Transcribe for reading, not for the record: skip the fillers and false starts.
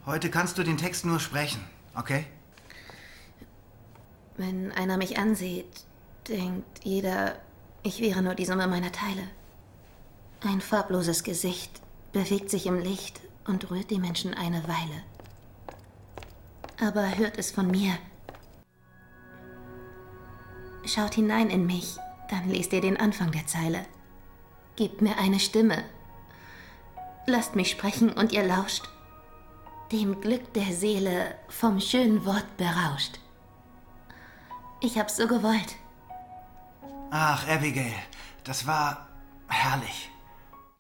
Heute kannst du den Text nur sprechen, okay? Wenn einer mich ansieht, denkt jeder, ich wäre nur die Summe meiner Teile. Ein farbloses Gesicht bewegt sich im Licht und rührt die Menschen eine Weile. Aber hört es von mir. Schaut hinein in mich, dann lest ihr den Anfang der Zeile. Gebt mir eine Stimme. Lasst mich sprechen und ihr lauscht. Dem Glück der Seele vom schönen Wort berauscht. Ich hab's so gewollt. Ach, Abigail, das war herrlich.